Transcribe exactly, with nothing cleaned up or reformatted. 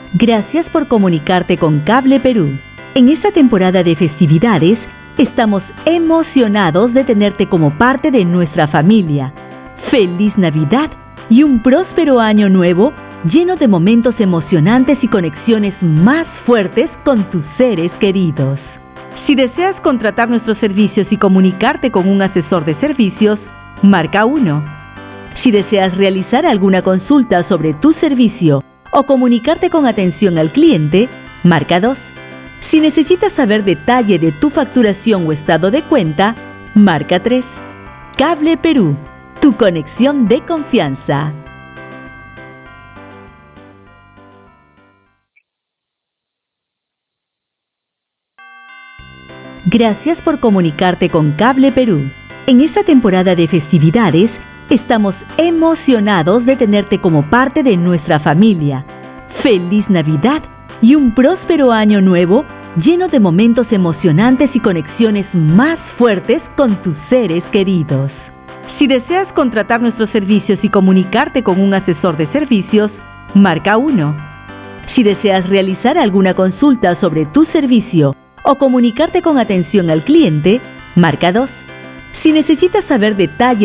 Gracias por comunicarte con Cable Perú. En esta temporada de festividades, estamos emocionados de tenerte como parte de nuestra familia. ¡Feliz Navidad y un próspero año nuevo lleno de momentos emocionantes y conexiones más fuertes con tus seres queridos! Si deseas contratar nuestros servicios y comunicarte con un asesor de servicios, marca uno. Si deseas realizar alguna consulta sobre tu servicio o comunicarte con atención al cliente, marca dos. Si necesitas saber detalle de tu facturación o estado de cuenta, marca tres. Cable Perú, tu conexión de confianza. Gracias por comunicarte con Cable Perú. En esta temporada de festividades, estamos emocionados de tenerte como parte de nuestra familia. ¡Feliz Navidad y un próspero año nuevo lleno de momentos emocionantes y conexiones más fuertes con tus seres queridos! Si deseas contratar nuestros servicios y comunicarte con un asesor de servicios, marca uno. Si deseas realizar alguna consulta sobre tu servicio o comunicarte con atención al cliente, marca dos. Si necesitas saber detalle